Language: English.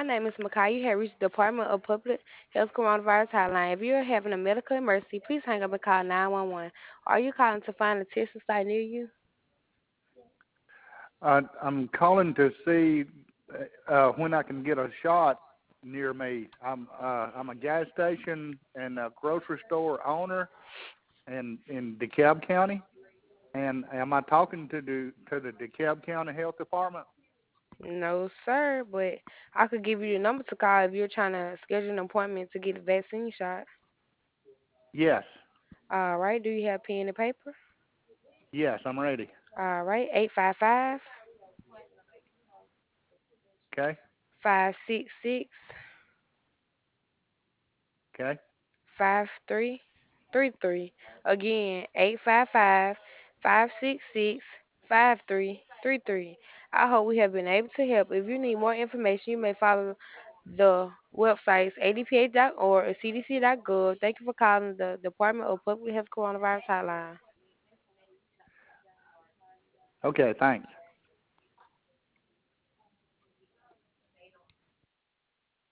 name is Makai. You have reached the Department of Public Health Coronavirus Hotline. If you are having a medical emergency, please hang up and call 911. Are you calling to find a testing site near you? I'm calling to see when I can get a shot near me. I'm a gas station and a grocery store owner in DeKalb County. And am I talking to the DeKalb County Health Department? No, sir, but I could give you the number to call if you're trying to schedule an appointment to get a vaccine shot. Yes. All right, do you have pen and paper? Yes, I'm ready. All right, 855 Okay. 566 Okay. 5333. Again, 855 566 5333. I hope we have been able to help. If you need more information, you may follow the websites adpa.org or cdc.gov. Thank you for calling the Department of Public Health Coronavirus Hotline. Okay. Thanks.